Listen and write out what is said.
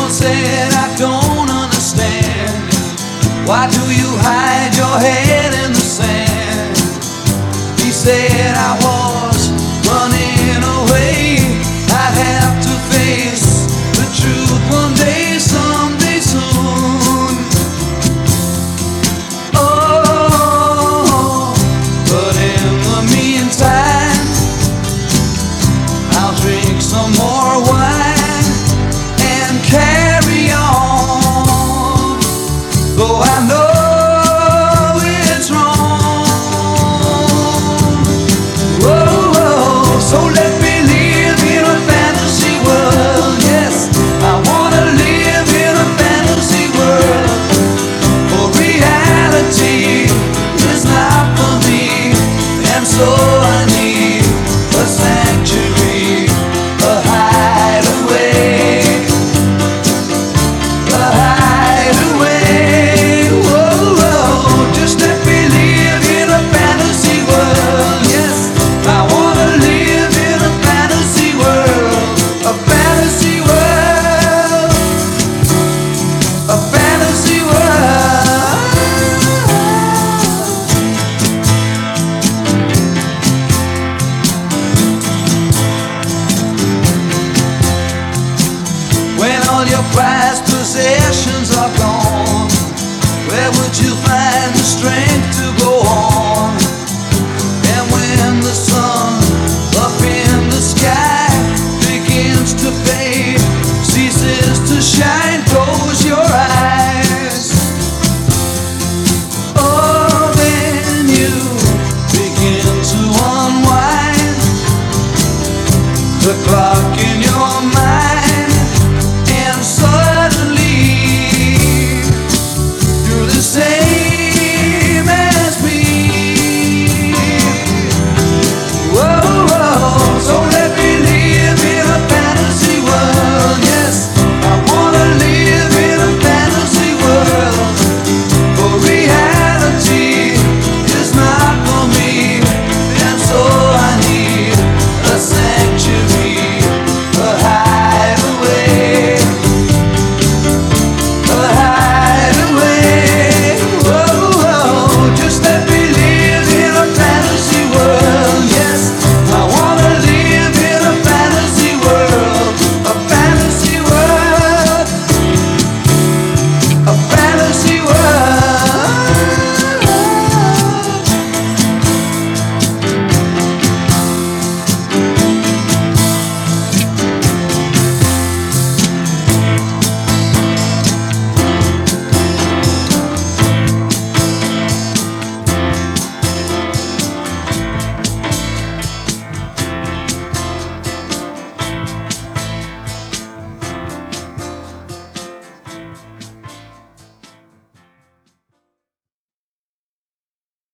Someone said, I don't understand. Why do you hide your head in the sand? He said, I was running away. I'd have to face the truth one day, someday soon. Oh, but in the meantime, I'll drink some more wine and carry on, though I know it's wrong. Whoa, so let me live in a fantasy world. Yes, I wanna live in a fantasy world, for reality is not for me, and so I need a sanctuary, a hideaway, a hideaway. Whoa, whoa, just let me live in a fantasy world. Yes, I wanna live in a fantasy world, a fantasy world, a fantasy world. When all your prized possessions are gone, where would you find the strength to go on? And when the sun up in the sky begins to fade, ceases to shine, close your eyes. Oh, then you begin to unwind the clock in your mind.